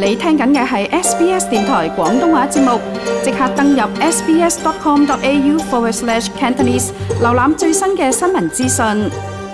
你聽緊嘅係 SBS 電台廣東話節目，即刻登入 sbs.com.au/Cantonese 瀏覽最新嘅新聞資訊。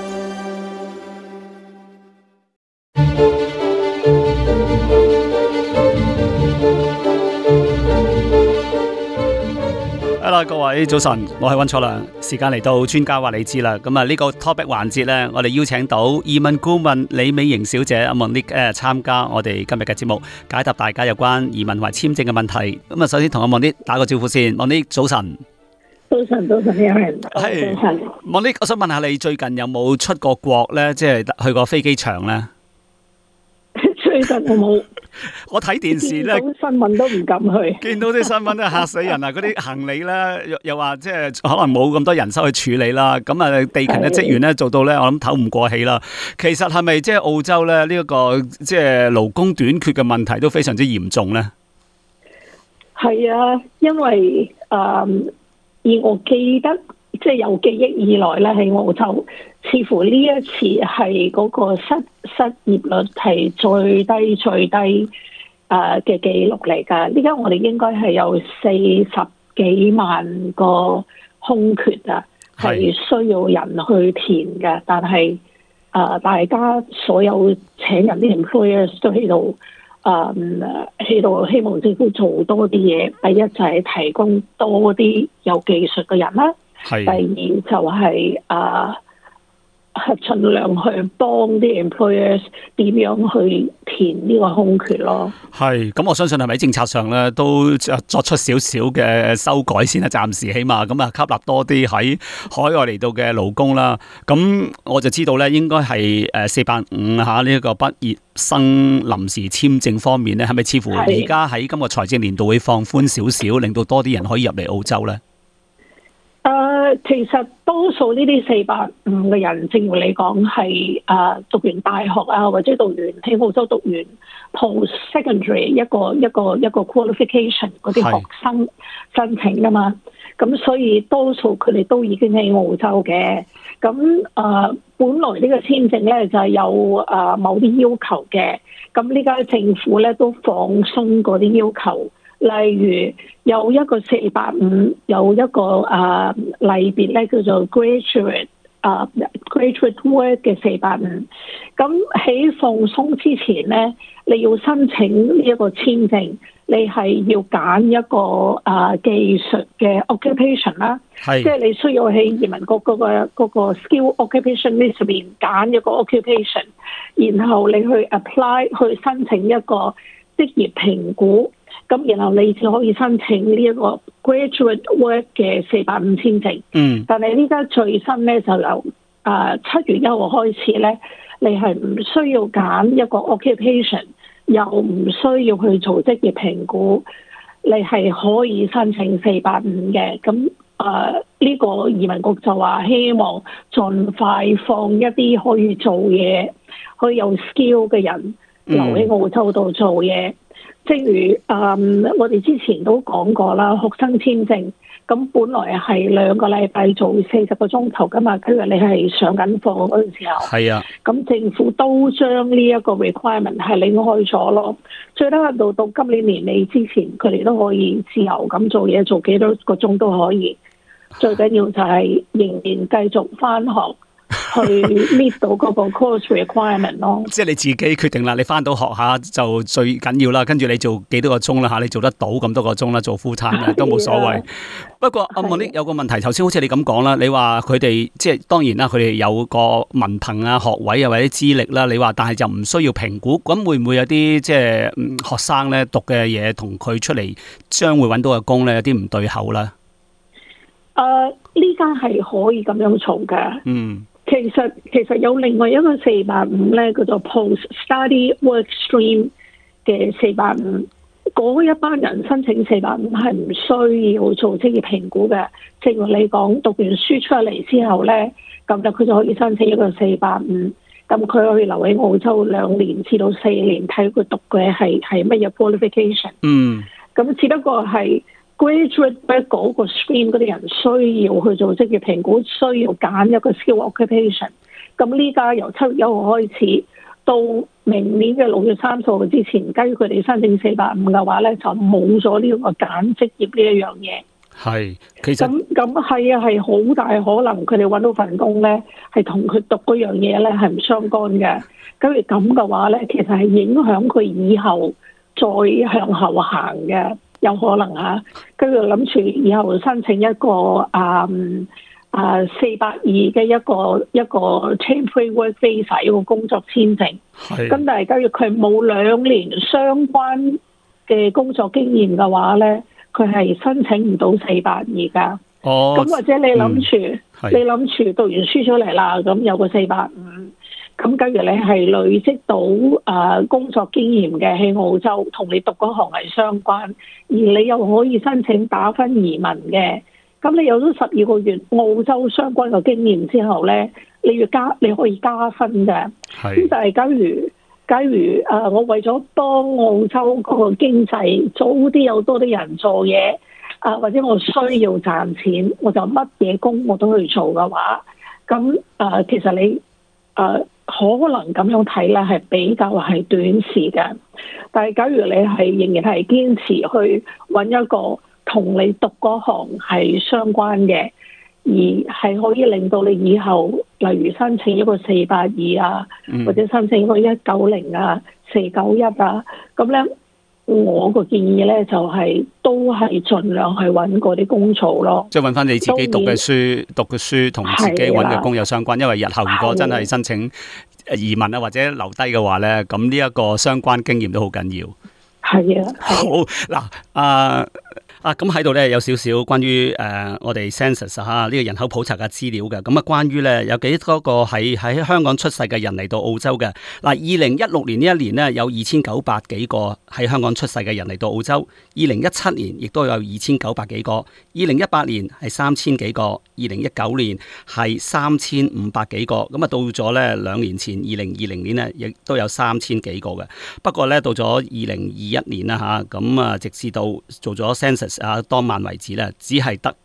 Hello， 各位早晨，我係溫楚良，時間嚟到專家話你知啦。咁啊，呢個 topic 環節呢，我哋邀請到移民顧問李美瑩小姐阿 Monique 參加我哋今日嘅節目，解答大家有關移民同埋簽證嘅問題。咁啊，首先同阿 Monique 打個招呼先。Monique 早晨。 早晨，有人。 係。Monique，我想問下你最近有冇出過國呢？即係去過飛機場呢？ 最近我冇。 我睇電視咧， 新聞都唔敢去。 見到啲新聞都嚇死人啊！嗰啲行李咧，又話即係可能冇咁多人手去處理啦。咁啊，地勤嘅職員咧做到咧，我諗唞唔過氣啦。其實係咪即係澳洲咧呢一個即係勞工短缺嘅問題都非常之嚴重咧？ 係啊，因為而我記得即係有記憶以來咧，喺澳洲似乎呢一次係嗰個失業率係最低嘅記錄嚟㗎。依家我哋應該係有40幾萬個空缺啊，係需要人去填嘅。但係大家所有請人啲 employers 都喺度希望政府做多啲嘢。第一就係提供多啲有技術嘅人啦。第二就係盡量去幫啲 employers 點樣去填呢個空缺咯。係， 咁我相信係咪喺政策上咧都作出少少嘅修改先啦，暫時起碼咁啊吸納多啲喺海外嚟到嘅勞工啦。咁我就知道咧，應該係485嚇呢一個畢業生臨時簽證方面咧，係咪似乎而家喺今個財政年度會放寬少少，令到多啲人可以入嚟澳洲咧？ 其實多數呢啲485嘅人，正如你講係讀完大學啊，或者讀完喺澳洲讀完 post secondary 一個 qualification 嗰啲學生申請㗎嘛。咁所以多數佢哋都已經喺澳洲嘅。咁本來呢個簽證咧就係有某啲要求嘅。咁呢家政府咧都放鬆嗰啲要求。例如有一個485，有一個類別咧叫做 graduate work 嘅485。咁喺放鬆之前咧，你要申請呢一個簽證，你係要揀一個技術嘅 occupation 啦，即係你需要喺移民局嗰個 skill occupation list 入邊揀一個 occupation， 然後你去 apply 去申請一個職業評估。咁然後你就可以申請呢一個 graduate work 嘅485簽證。但係呢家最新咧就由7月1號開始咧，你係唔需要揀一個 occupation， 又唔需要去做職業評估，你係可以申請485嘅。咁呢個移民局就話希望盡快放一啲可以做嘢、可以有 skill 嘅人留喺澳洲度做嘢。正如我哋之前都講過啦，學生簽證咁本來係2個禮拜做40個鐘頭㗎嘛，譬如你係上緊課嗰陣時候，係啊，咁政府都將呢一個 requirement 係拎開咗咯。最低限度到今年年尾之前，佢哋都可以自由咁做嘢，做幾多個鐘都可以。最緊要就係仍然繼續返學。去 meet 到嗰個 course requirement 咯， 即係你自己決定啦。你翻到學下就最緊要啦，跟住你做幾多個鐘啦吓，你做得到咁多個鐘啦，做 full time 都冇所謂。不過阿 Monique 有個問題，頭先好似你咁講啦，你話佢哋即係當然啦，佢哋有個文憑啊、學位啊或者資歷啦，你話但係就唔需要評估，咁會唔會有啲即係學生咧讀嘅嘢同佢出嚟將會揾到嘅工咧有啲唔對口啦？ 呢家係可以咁樣做嘅。其實有另外一個485咧，叫做 Post Study Work Stream 嘅485，嗰一班人申請485係唔需要做職業評估嘅。正如你講，讀完書出嚟之後咧，咁就佢就可以申請一個485，咁佢可以留喺澳洲2年至到4年，睇佢讀嘅係乜嘢 qualification。咁只不過係 graduate 嗰個 stream 嗰啲人需要去做職業評估，需要揀一個 skill occupation。咁呢家由7月1號開始到明年嘅6月30號之前，假如佢哋申請450嘅話咧，就冇咗呢個揀職業呢一樣嘢。 係，其實咁係啊，係好大可能佢哋揾到份工咧，係同佢讀嗰樣嘢咧係唔相干嘅。假如咁嘅話咧，其實係影響佢以後再向後行嘅，有可能啊。跟住諗住以後申請一個482嘅一個 temporary work visa 一個工作簽證。 係。 咁但係假如佢冇2年相關嘅工作經驗嘅話咧，佢係申請唔到482噶。哦。咁或者你諗住讀完書出嚟啦，咁有個485，咁假如你係累積到工作經驗嘅喺澳洲，同你讀嗰行係相關，而你又可以申請打分移民嘅。咁你有咗12個月澳洲相關嘅經驗之後咧，你可以加分嘅。咁但係假如我為咗幫澳洲嗰個經濟早啲有多啲人做嘢，或者我需要賺錢，我就乜嘢工我都去做嘅話，咁其實你可能咁樣睇咧係比較係短時間。但係假如你係仍然係堅持去揾一個同你讀嗰行係相關嘅，而係可以令到你以後，例如申請一個482啊，或者申請一個190啊、491啊，咁咧，我個建議咧就係都係盡量去揾嗰啲工做咯。即係揾翻你自己讀嘅書同自己揾嘅工有相關，因為日後如果真係申請移民啊或者留低嘅話咧，咁呢一個相關經驗都好緊要。 係啊。 好嗱，咁喺度咧有少少關於我哋 census 呢個人口普查嘅資料嘅。咁關於咧有幾多個喺香港出世嘅人嚟到澳洲嘅。嗱，2016年呢一年呢，有2900幾個喺香港出世嘅人嚟到澳洲，2017年亦都有2900幾個，2018年係3000幾個，2019年係3500幾個。咁到咗咧2年前2020年呢，亦都有3000幾個嘅。不過咧到咗2021年啦咁直至到做咗 census當晚為止咧，只係得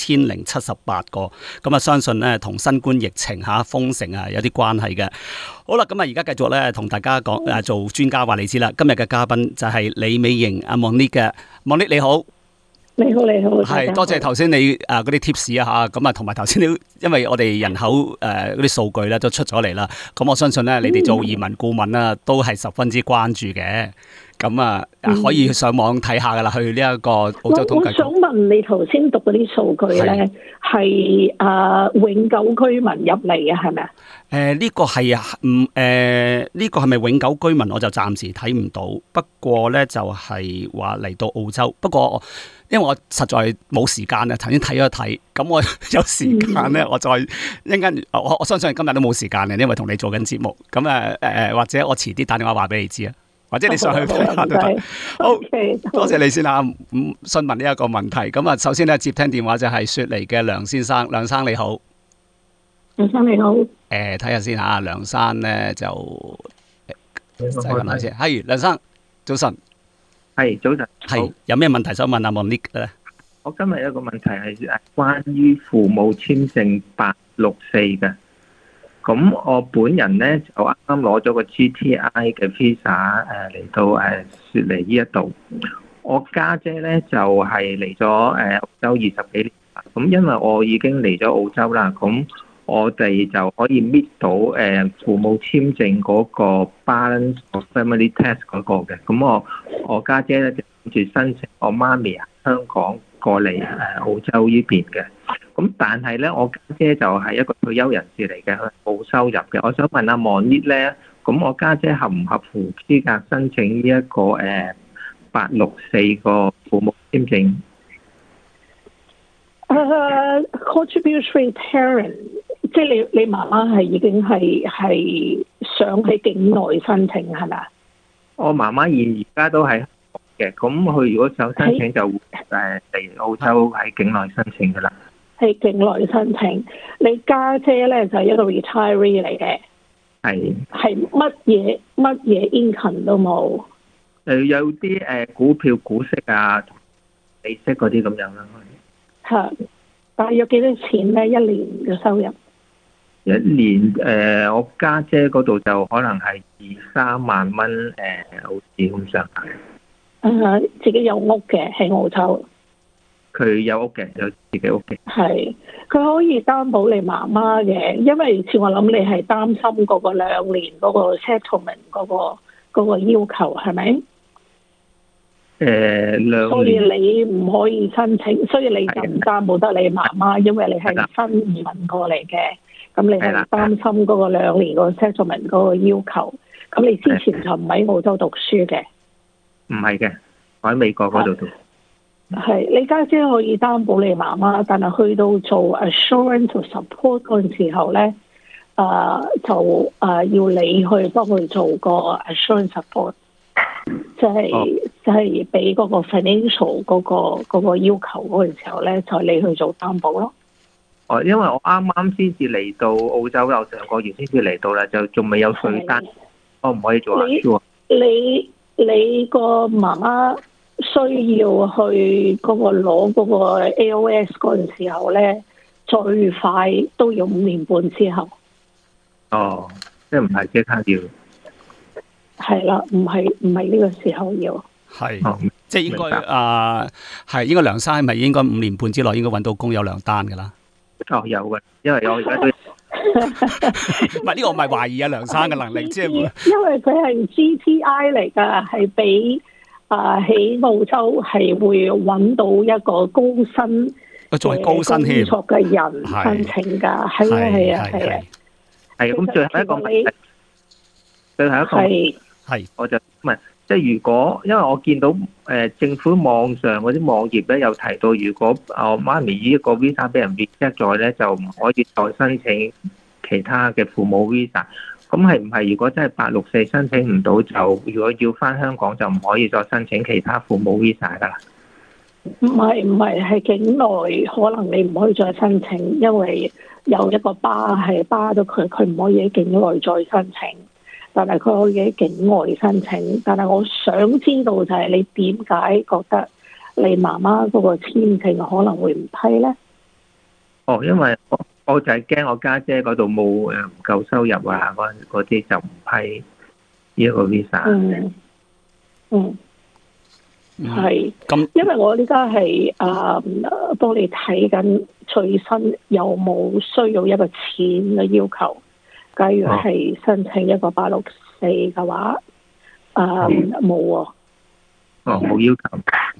1078個，咁相信咧同新冠疫情封城有啲關係嘅。好啦，咁而家繼續咧同大家講做專家話你知啦。今日嘅嘉賓就係李美瑩阿 Monique 嘅。Monique 你好。 你好。 係多謝頭先你嗰啲 tips 咁同埋頭先你因為我哋人口嗰啲數據咧都出咗嚟啦，咁我相信咧你哋做移民顧問啦都係十分之關注嘅。咁可以上網睇下噶啦，去呢一個澳洲統計局。我想問你頭先讀嗰啲數據咧，係永久居民入嚟嘅係咪啊？呢個係呢個係咪永久居民我就暫時睇唔到。不過咧就係話嚟到澳洲。不過因為我實在冇時間啊，頭先睇咗睇，咁我有時間咧，我再一陣間我相信今日都冇時間嘅，因為同你做緊節目。咁或者我遲啲打電話話俾你知啊。或者你上去睇下都得。好，多謝你先詢問呢一個問題。咁首先咧接聽電話就係雪梨嘅梁先生。梁生你好。 梁生你好。 睇下先吓，梁生咧就問下先。係梁生，早晨。 係早晨。 係有咩問題想問阿 Monique 咧？ 我今日有一個問題係關於父母簽證864嘅。咁我本人咧就啱啱攞咗個 GTI 嘅 visa 嚟到雪梨呢一度。我家姐咧就係嚟咗澳洲20幾年。咁因為我已經嚟咗澳洲啦，咁我哋就可以 meet 到父母簽證嗰個 balance of family test 嗰個嘅。咁我家姐咧就諗住申請我媽咪香港過嚟澳洲呢邊嘅。咁但係咧，我家姐就係一個退休人士嚟嘅，佢冇收入嘅。我想問阿 Monique 咧，咁我家姐合唔合乎資格申請呢一個864個父母簽證 ？Contributory parent， 即係你媽媽係已經係想喺境內申請係咪？ 我媽媽而家都係嘅，咁佢如果想申請就嚟澳洲喺境內申請噶啦。 喺境內申請，你家姐咧就係一個 retiree 嚟嘅，係乜嘢 income 都冇。 有啲股票股息啊、利息嗰啲咁樣啦。 係，但係有幾多錢咧？一年嘅收入？ 一年我家姐嗰度就可能係2-3萬蚊澳紙咁上下。 自己有屋嘅喺澳洲。 佢有屋嘅，有自己屋嘅。 係，佢可以擔保你媽媽嘅，因為似我諗你係擔心嗰個2年嗰個 settlement 嗰個要求係咪？2年。所以你唔可以申請，所以你就唔擔保得你媽媽，因為你係新移民過嚟嘅，咁你係擔心嗰個2年個 settlement 嗰個要求。咁你之前就唔喺澳洲讀書嘅？唔係嘅，我喺美國嗰度讀。 係，你家姐可以擔保你媽媽，但係去到做 assurance support 嗰陣時候咧，就要你去幫佢做個 assurance support，即係俾嗰個 financial 嗰個要求嗰陣時候咧，就你去做擔保咯。 因為我啱啱先至嚟到澳洲，有上個月先至嚟到啦，就仲未有稅單，我唔可以做 assurance。 你個媽媽需要去嗰個攞嗰個 AOS 嗰陣時候咧，最快都要5年半之後。 即係唔係即刻要？ 係啦，唔係呢個時候要。 係，即係應該係應該梁生係咪應該5年半之內應該揾到工有糧單㗎啦？ 有嘅，因為我而家都唔係呢個唔係懷疑梁生嘅能力，即係因為佢係 GTI 嚟㗎，係俾喺澳洲係會揾到一個高薪， 仲係高薪添工作嘅人申請㗎，係啊。 咁最後一個問題，係我就問，即係如果因為我見到政府網上嗰啲網頁咧有提到，如果我媽咪呢個 visa 俾人 reject 咗咧，就唔可以再申請其他嘅父母 visa。咁係唔係如果真係864申請唔到，就如果要翻香港就唔可以再申請其他父母 visa 㗎啦？ 唔係境內可能你唔可以再申請，因為有一個巴咗佢唔可以喺境內再申請，但係佢可以喺境外申請。但係我想知道就係你點解覺得你媽媽嗰個簽證可能會唔批咧？ 因為我就係驚我家姐嗰度冇唔夠收入啊，嗰啲就唔批呢個 visa。 係，因為我呢家係幫你睇緊最新有冇需要一個錢嘅要求。假如係申請一個864嘅話，冇喎。 冇要求，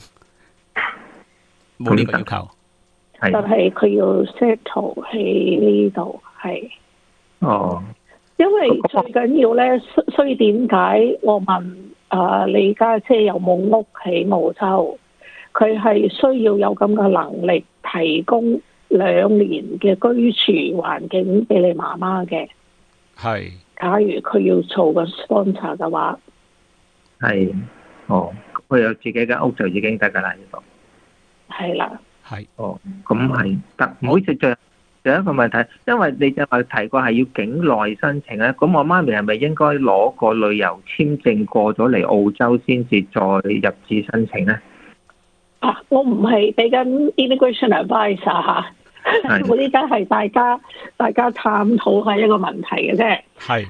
冇呢個要求。 但係佢要 settle 喺呢度，係。因為最緊要咧，所以點解我問你家姐有冇屋喺澳洲？佢係需要有咁嘅能力提供2年嘅居住環境俾你媽媽嘅。 係。 假如佢要做個 sponsor 嘅話， 係。佢有自己嘅屋就已經得㗎啦，呢度。 係啦。 係。 咁係得。唔好意思，仲有一個問題，因為你就話提過係要境內申請咧，咁我媽咪係咪應該攞個旅遊簽證過咗嚟澳洲先至再入紙申請咧？ 我唔係俾緊 immigration advice 嚇，我呢家係大家探討係一個問題嘅啫。係。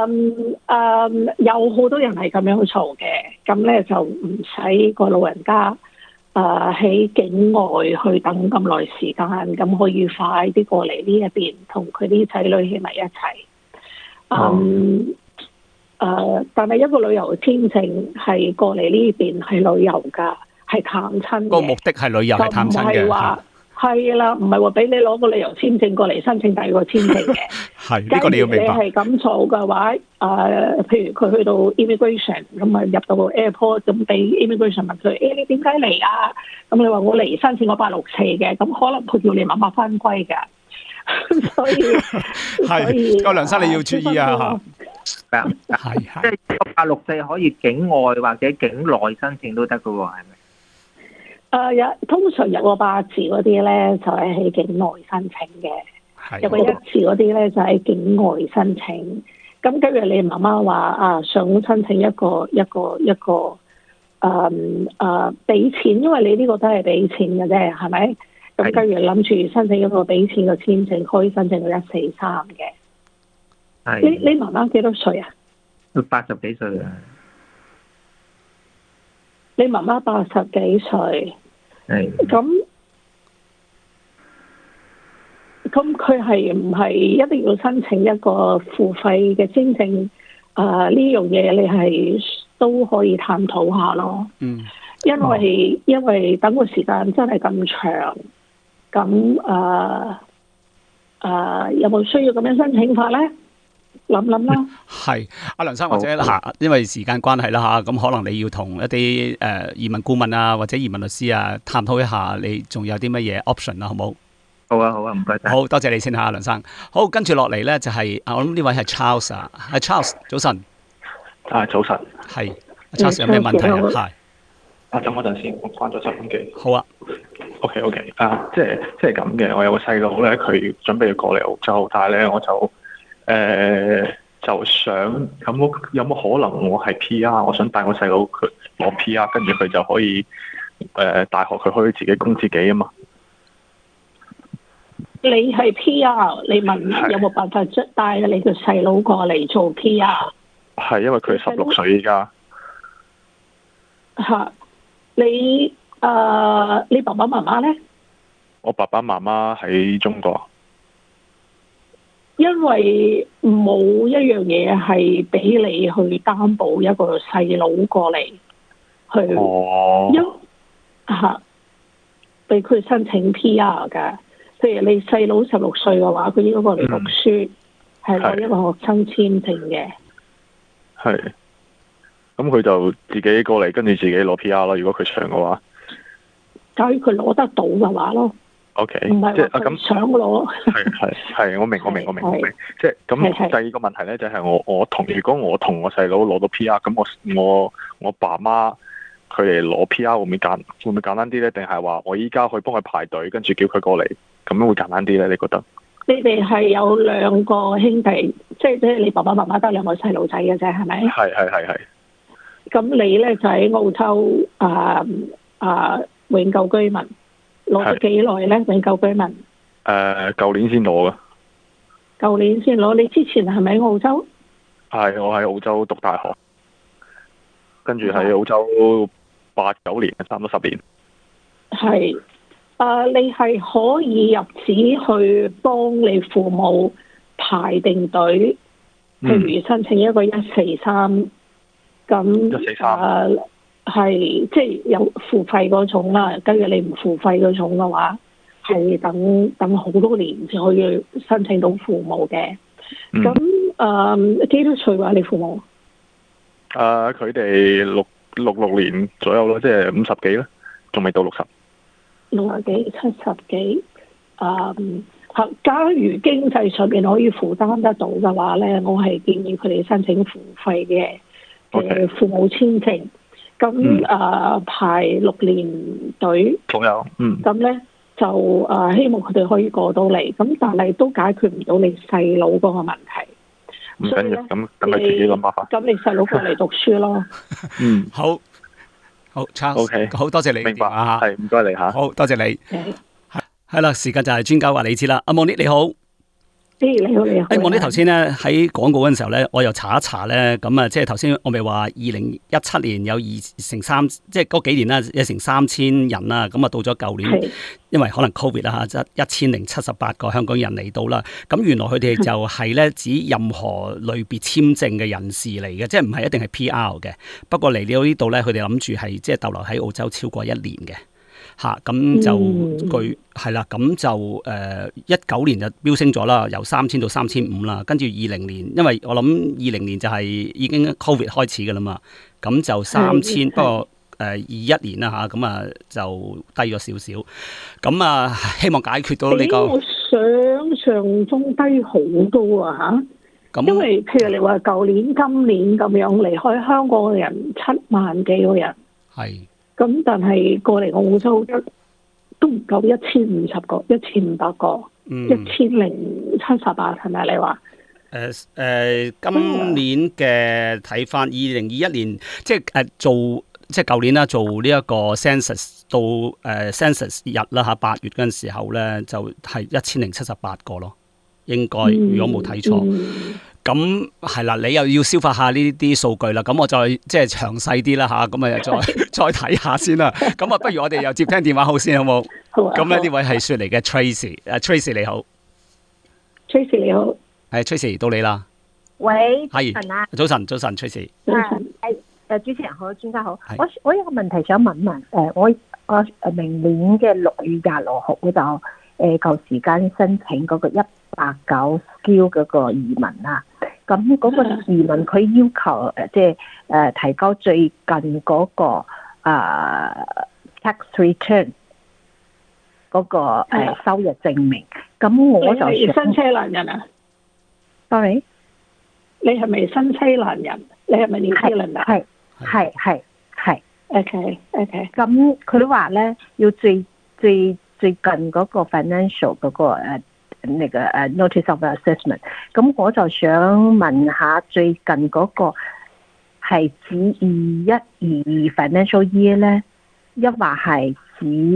有好多人係咁樣做嘅，咁咧就唔使個老人家喺境外去等咁耐時間，咁可以快啲過嚟呢一邊同佢啲仔女喺埋一齊。但係一個旅遊簽證係過嚟呢邊係旅遊㗎，係探親嘅。個目的係旅遊，係探親嘅。係啦，唔係話俾你攞個旅遊簽證過嚟申請第二個簽證嘅。係呢個你要明白。你係咁做嘅話，譬如佢去到 immigration 咁啊，入到個 airport 咁俾 immigration 問佢，你點解嚟啊？咁你話我嚟申請個864嘅，咁可能佢叫你媽媽翻歸㗎。所以個梁生你要注意啊嚇。 係即係864可以境外或者境內申請都得㗎喎，係咪？通常有個8字嗰啲咧，就係喺境內申請嘅；有個1字嗰啲咧，就喺境外申請。咁假如你媽媽話想申請一個俾錢，因為你呢個都係俾錢嘅啫，係咪？咁假如諗住申請一個俾錢嘅簽證，可以申請到143嘅。 你媽媽幾多歲啊？ 佢80幾歲啊。 你媽媽80幾歲。 係。 咁佢係唔係一定要申請一個付費嘅簽證？呢樣嘢你係都可以探討下咯。因為等個時間真係咁長，咁有冇需要咁樣申請法咧？諗啦。 係阿梁生，或者因為時間關係啦咁可能你要同一啲移民顧問啊，或者移民律師啊探討一下，你仲有啲乜嘢 option 啊？好冇？ 好啊，唔該晒。 好多謝你先吓，梁生。好，跟住落嚟咧就係我諗呢位係 Charles 啊，Charles 早晨。 早晨。 係 Charles 有咩問題啊？係。 等我陣先，我關咗收音機。 好啊。 OK，即係咁嘅。我有個細路咧，佢準備要過嚟澳洲，但係咧我就想有冇可能我係 PR， 我想帶我細佬佢攞 PR， 跟住佢就可以大學佢可以自己供自己啊嘛。 你係 PR， 你問有冇辦法帶你個細佬過嚟做 PR？ 係因為佢16歲依家。 你爸爸媽媽咧？ 我爸爸媽媽喺中國。 因為冇一樣嘢係俾你去擔保一個細佬過嚟去，俾佢申請 PR 㗎。譬如你細佬16歲嘅話，佢應該過嚟讀書，係攞一個學生簽證嘅。 係。咁佢就自己過嚟，跟住自己攞 PR 咯。如果佢想嘅話， 假如佢攞得到嘅話咯。 OK， 唔係話佢想攞。 係，我明。即係咁，第二個問題咧就係如果我同我細佬攞到 PR， 咁我爸媽佢哋攞 PR 會唔會簡單啲咧？定係話我依家去幫佢排隊，跟住叫佢過嚟，咁樣會簡單啲咧？你覺得？ 你哋係有2個兄弟，即係你爸爸媽媽得2個細路仔嘅啫，係咪？ 係。 咁你咧就喺澳洲永久居民，攞咗幾耐咧？永久居民舊年先攞嘅。 舊年先攞，你之前係咪喺澳洲？ 係，我喺澳洲讀大學，跟住喺澳洲8、9年，差唔多10年。 係，你係可以入紙去幫你父母排定隊，譬如申請一個143。咁係即係有付費嗰種啦，跟住你唔付費嗰種嘅話，係等好多年先可以申請到父母嘅。咁幾多歲話你父母？ 佢哋66年左右咯，即係50幾啦，仲未到60。 60幾、70幾。假如經濟上面可以負擔得到嘅話咧，我係建議佢哋申請付費嘅。父母簽證，咁排6年隊， 仲有， 咁咧就希望佢哋可以過到嚟，咁但係都解決唔到你細佬嗰個問題。 唔緊要，咁等佢自己諗辦法。 咁你細佬過嚟讀書咯。 好 Charles， 好多謝你， 明白啊，係唔該你嚇， 好多謝你。係啦，時間就係專家話你知啦，阿Monique你好。 你好。 我呢頭先咧喺廣告嗰陣時候咧，我又查一查咧，咁即係頭先我咪話2017年有2成3，即係嗰幾年啦，1成3000人啦，咁到咗舊年，因為可能 Covid 啦嚇，1078個香港人嚟到啦，咁原來佢哋就係咧指任何類別簽證嘅人士嚟嘅，即係唔係一定係 PR 嘅，不過嚟到呢度咧，佢哋諗住係即係逗留喺澳洲超過1年嘅。咁就係啦，咁就19年就飆升咗啦，由3000到3500啦，跟住20年，因為我諗20年就係已經 Covid 開始噶啦嘛，咁就3000，不過21年啦咁就低咗少少，咁希望解決到呢個。 我想象中低好多啊嚇，因為譬如你話舊年、今年咁樣離開香港嘅人7萬幾個人， 係。 咁但係過嚟澳洲都唔夠1050個、1500個、1078係咪你話？ 今年嘅睇翻2021年，即係即係舊年啦，做呢一個 census 到census 日啦嚇，8月嗰陣時候咧就係1078個咯，應該如果冇睇錯。 咁係啦，你又要消化下呢啲數據啦，咁我再即係詳細啲啦吓，咁啊再睇下先啦。咁啊，不如我哋又接聽電話好先，好冇？ 好啊。 咁咧呢位係雪梨嘅 Tracy，Tracy 你好 ，Tracy 你好， 係 Tracy 到你啦。 喂， 係早晨，Tracy。 主持人好，專家好。我有個問題想問問，我明年嘅6月26號我就夠時間申請嗰個190 skill 嗰個移民啦。咁嗰個移民佢要求即係提交最近嗰個tax return 嗰個收入證明。咁我就你係新西蘭人啊 ？Sorry， 你係咪新西蘭人？你係咪紐西蘭啊？ 係。 OK。 咁佢話咧要最近嗰個 financial 嗰個notice of assessment。咁我就想問下，最近嗰個係指21-22 financial year 咧，抑或係指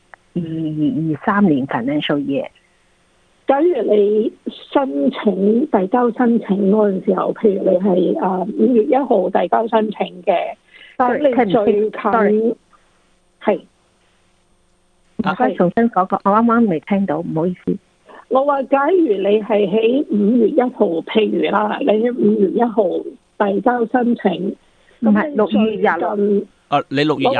22-23年 financial year？ 假如你遞交申請嗰陣時候，譬如你係5月1號遞交申請嘅，咁你最近係唔該重新講過，我啱啱未聽到，唔好意思。 我話假如你係喺5月1號，譬如啦，你喺5月1號遞交申請， 唔係6月26。 你6月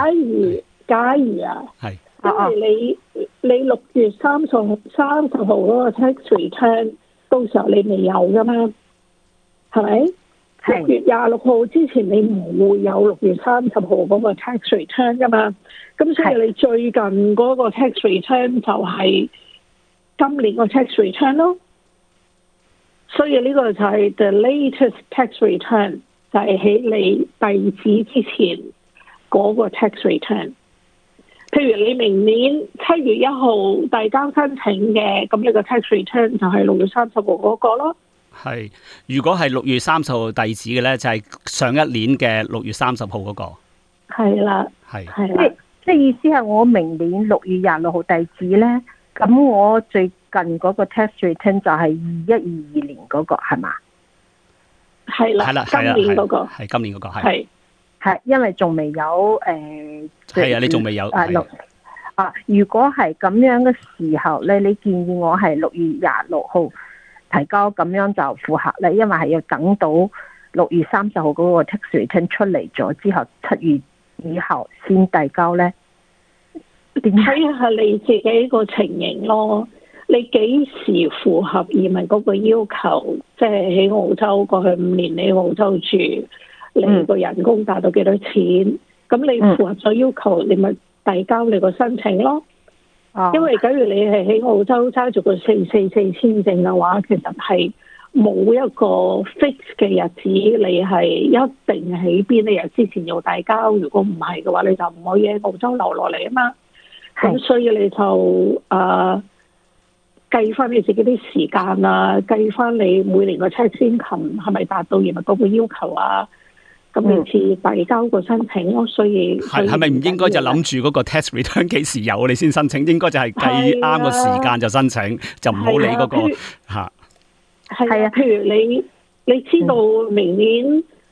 26。 假如啊， 係。 因為你6月30號嗰個 tax return 到時候你未有噶嘛，係咪？6月26號之前你唔會有6月30號嗰個 tax return 噶嘛，咁所以你最近嗰個 tax return 就係今年個 tax return 咯，所以呢個就係 the latest tax return， 就係喺你遞紙之前嗰個 tax return。譬如你明年7月1號遞交申請嘅，咁你個 tax return 就係6月30號嗰個咯。 係，如果係6月30號遞紙嘅咧，就係上一年嘅6月30號嗰個。係啦，係啦。 即係意思係我明年6月26號遞紙咧，咁我最近嗰個 tax return 就係21-22年嗰個係嘛？ 係啦，今年嗰個係今年嗰個係。 係，因為仲未有係啊，你仲未有如果係咁樣嘅時候咧，你建議我係6月26號提交，咁樣就符合咧，因為係要等到6月30號嗰個 tax return 出嚟咗之後，7月以後先遞交咧。 睇下你自己個情形咯，你幾時符合移民嗰個要求？即係喺澳洲過去5年，你喺澳洲住。你個人工達到幾多錢？咁你符合咗要求，你咪遞交你個申請咯。因為假如你係喺澳洲揸住個444簽證嘅話，其實係冇一個 fix 嘅日子，你係一定喺邊一日之前要遞交。如果唔係嘅話，你就唔可以喺澳洲留落嚟啊嘛。咁所以你就計翻你自己啲時間啊，計翻你每年個 tax income 係咪達到移民嗰個要求啊？咁你次遞交個申請咯，所以係咪唔應該就諗住嗰個 tax return 幾時有你先申請？應該就係計啱個時間就申請，就唔好理嗰個嚇。 係啊，譬如你知道明年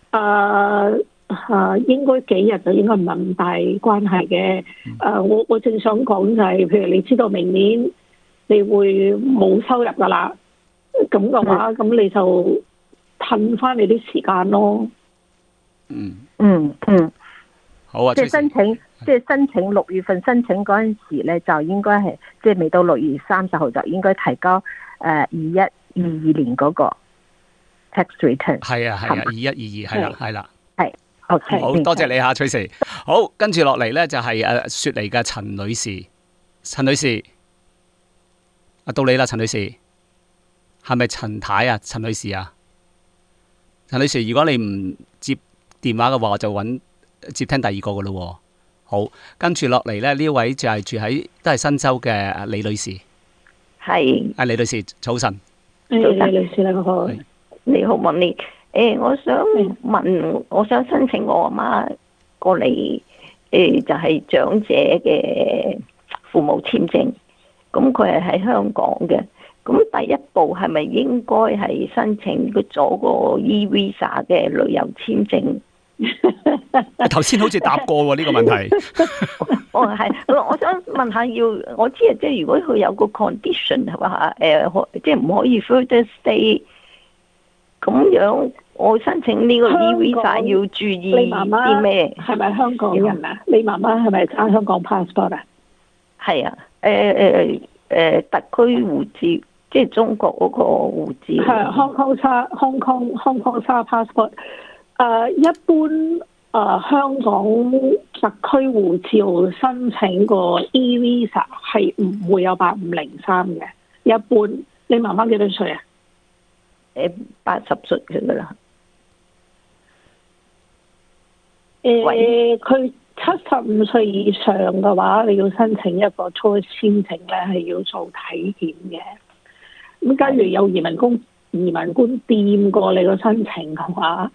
應該幾日就應該唔係咁大關係嘅。我正想講就係，譬如你知道明年你會冇收入噶啦，咁嘅話，咁你就褪翻你啲時間咯。 好啊！ 即係申請6月份申請嗰陣時咧，就應該係即係未到6月30號就應該提交21-22年嗰個 tax return。 係啊，21-22係啦。 係 OK， 好多謝你嚇，Tracy。好，跟住落嚟咧就係雪梨嘅陳女士。陳女士，到你啦，陳女士，係咪陳太啊？陳女士啊，陳女士，如果你唔接電話嘅話，我就接聽第二個噶咯。好，跟住落嚟咧，呢位就係住喺都係新州嘅李女士。係。李女士，早晨。 李女士你好。 你好，Monique。我想問，我想申請我阿媽過嚟，就係長者嘅父母簽證。咁佢係喺香港嘅， 咁第一步係咪應該係申請咗個 E-Visa 嘅旅遊簽證？ 頭先好似答過喎呢個問題。 哦，係，我想問下我知啊，即係如果佢有個 condition 係話即係唔可以 further stay，咁樣我申請呢個 E-Visa 要注意啲咩？ 係咪香港人啊？你媽媽係咪揸香港 passport 啊？ 係啊，特區護照，即係中國嗰個護照。係 Hong Kong passport。一般香港特區護照申請個 E-Visa 係唔會有8503嘅。一般，你媽媽幾多歲啊 ？80歲㗎啦。 佢75歲以上嘅話，你要申請一個 tourist 簽證咧，係要做體檢嘅。咁假如有移民官掂過你個申請嘅話，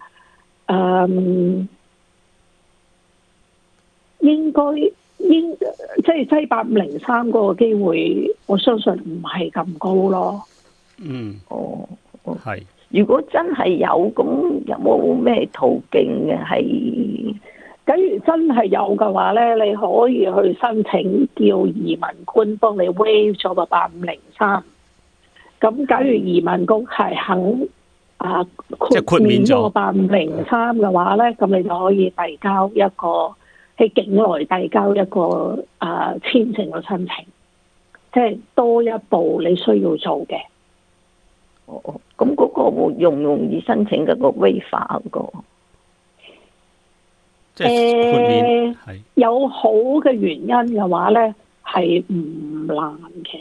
應該即係8503嗰個機會，我相信唔係咁高咯。 係。 如果真係有，咁有冇咩途徑嘅係？ 假如真係有嘅話咧，你可以去申請叫移民官幫你 waive 咗個8503。咁假如移民局係肯豁免咗個8503嘅話咧，咁你就可以遞交一個喺境內遞交一個簽證嘅申請，即係多一步你需要做嘅。 咁嗰個容唔容易申請嘅個 waiver 嗰個？ 即係豁免係有好嘅原因嘅話咧，係唔難嘅。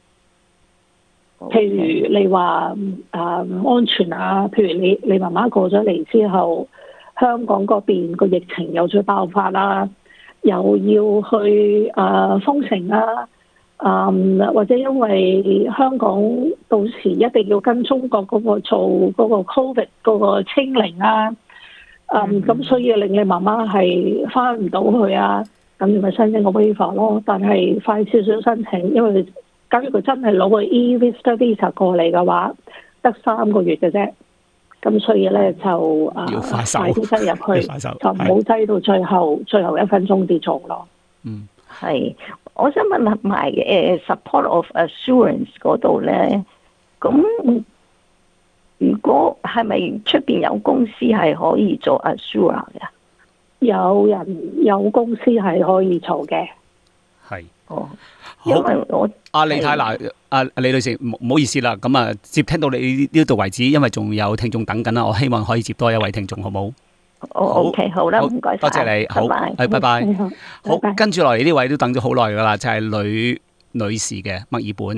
譬如你話安全啊，譬如你媽媽過咗嚟之後，香港嗰邊個疫情又再爆發啦，又要去封城啊，或者因為香港到時一定要跟中國嗰個做嗰個 COVID 嗰個清零啊，咁所以令你媽媽係翻唔到去啊，咁你咪申請個 waiver 咯，但係快少少申請，因為假如佢真係攞個 E-Visa 過嚟嘅話，得3個月嘅啫，咁所以咧就要快啲擠入去，就唔好擠到最後1分鐘至做咯。 係，我想問埋support of assurance 嗰度咧，咁如果係咪出邊有公司係可以做 assure 嘅？有公司係可以做嘅。 係。 因為我李太嗱，李女士唔好意思啦，咁接聽到你呢度為止，因為仲有聽眾等緊啦，我希望可以接多一位聽眾，好冇 ？OK， 好啦，唔該晒， 多謝你，好，拜拜。好，跟住落嚟呢位都等咗好耐噶啦，就係呂女士嘅墨爾本。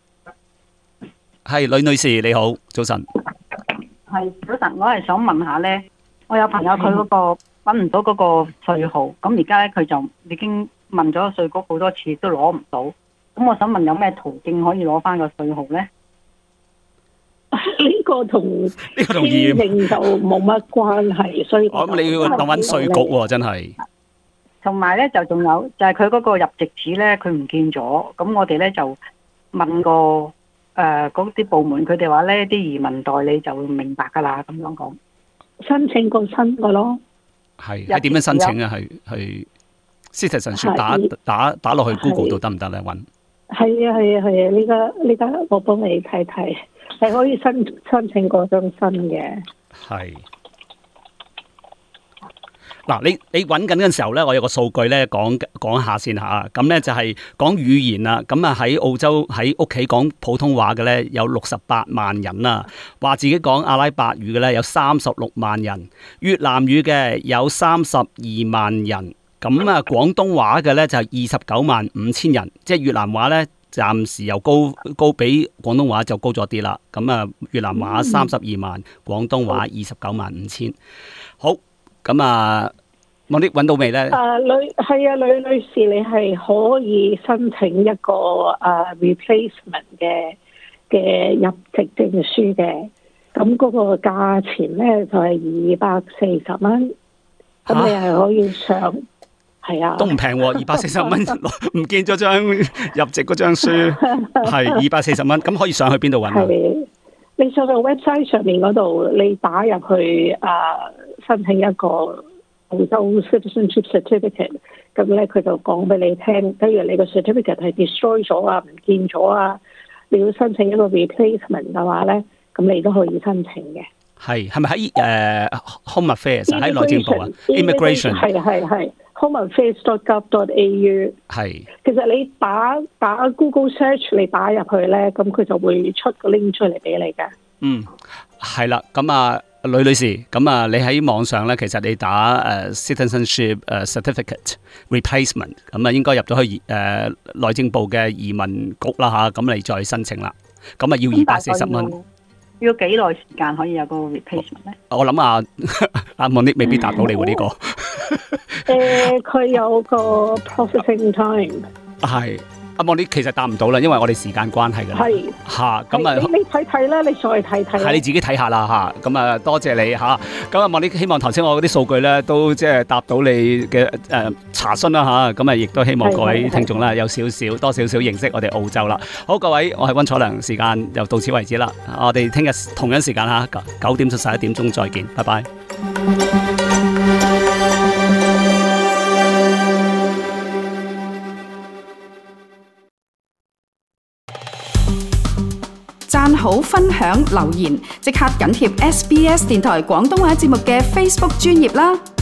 係呂女士，你好，早晨。 係早晨，我係想問下咧，我有朋友佢嗰個揾唔到嗰個稅號，咁而家咧佢就已經問咗稅局好多次都攞唔到，咁我想問有咩途徑可以攞翻個稅號咧？ 呢個同簽證就冇乜關係，所以我諗你要揾稅局喎，真係。 同埋咧就仲有就係佢嗰個入籍紙咧，佢唔見咗，咁我哋咧就問過嗰啲部門，佢哋話咧啲移民代理就會明白噶啦，咁樣講。申請個新嘅咯。 係點樣申請啊？係Citizenship打落去 Google 度得唔得咧？揾係啊！呢家我幫你睇睇，係可以申請嗰張新嘅。 係嗱，你揾緊嘅時候咧，我有個數據咧講下先嚇。咁咧就係講語言啦。咁喺澳洲喺屋企講普通話嘅咧有68萬人啦，話自己講阿拉伯語嘅咧有36萬人，越南語嘅有32萬人。咁廣東話嘅咧就係295000人，即係越南話咧暫時又高比廣東話就高咗啲啦。咁越南話32萬，廣東話295000。好，咁莫妮揾到未咧？ 呂女士，你係可以申請一個replacement 嘅入籍證書嘅，咁嗰個價錢咧就係240蚊，咁你係可以上。 係啊， 都唔平喎，240蚊，唔見咗張入籍嗰張書，係240蚊，咁可以上去邊度揾啊？ 你上到 website 上面嗰度，你打入去申請一個澳洲 citizenship certificate， 咁咧佢就講俾你聽，假如你個 certificate 係 destroy 咗啊，唔見咗啊，你要申請一個 replacement 嘅話咧，咁你都可以申請嘅。係咪喺Home Affairs 喺內政部啊 ？Immigration 係 homeaffairs.gov.au 係。 其實你打 Google search 你打入去咧，咁佢就會出個 link 出嚟俾你嘅。 係啦，咁啊，呂女士，咁啊，你喺網上咧，其實你打citizenship certificate replacement，咁啊應該入咗去內政部嘅移民局啦嚇，咁你再申請啦，咁啊要240蚊。 要幾耐時間可以有個 replacement 咧？ 我諗阿 Monique 未必答到你喎呢個。 佢有個 processing time。係。 阿Monique其實答唔到啦，因為我哋時間關係㗎啦。係嚇，咁啊， 你睇睇啦，你再睇睇。 係你自己睇下啦嚇，咁啊多謝你嚇。咁啊Monique希望頭先我嗰啲數據咧都即係答到你嘅查詢啦嚇。咁啊亦都希望各位聽眾啦有多少少認識我哋澳洲啦。好，各位，我係溫楚良，時間又到此為止啦。我哋聽日同樣時間嚇9點至11點鐘再見，拜拜。 讚好、分享、留言，即刻緊貼SBS 電台廣東話節目嘅 Facebook 專頁啦！